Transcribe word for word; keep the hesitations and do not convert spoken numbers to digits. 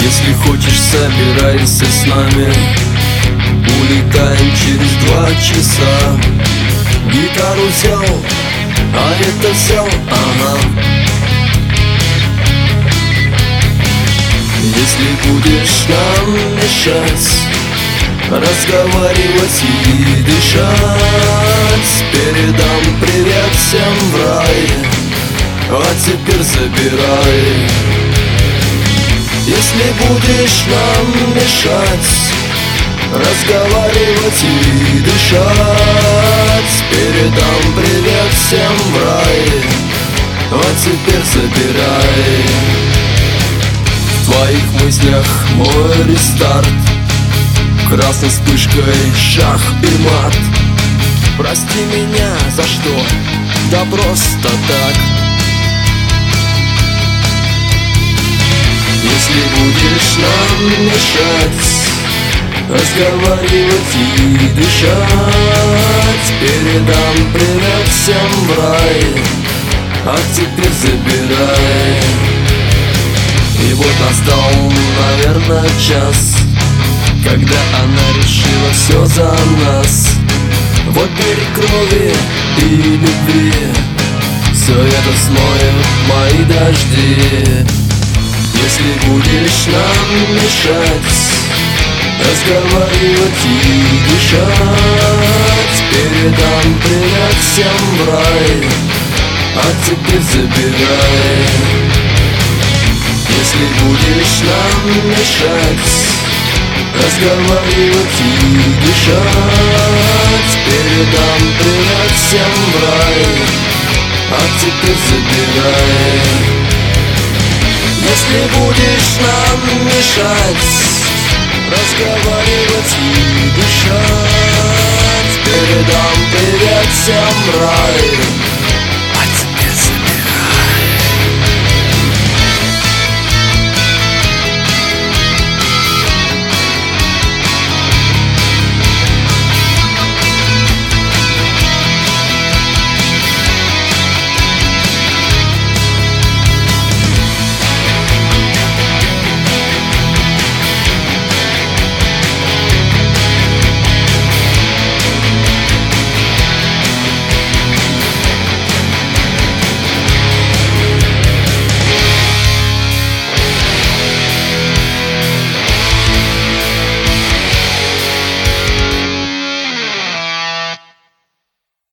Если хочешь, собирайся с нами, улетаем через два часа. Гитару взял, а это взял, ага. Если будешь нам мешать разговаривать и дышать, передам привет всем в рай, а теперь забирай. Если будешь нам мешать разговаривать и дышать, передам привет всем в рай, а теперь забирай. В твоих мыслях мой рестарт, красной вспышкой шах и мат. Прости меня за что? Да просто так. Если будешь нам мешать разговаривать и дышать, передам привет всем в рай, а теперь забирай. И вот настал, наверное, час, когда она решила все за нас. Вот бери крови и любви, все это смоет мои дожди. Если будешь нам мешать разговаривать и дышать, передам привет всем в рай, а теперь забирай. Если будешь нам мешать разговаривать и дышать, передам привет всем в рай, а теперь забирай. Если будешь нам мешать разговаривать и дышать, передам привет всем в рай,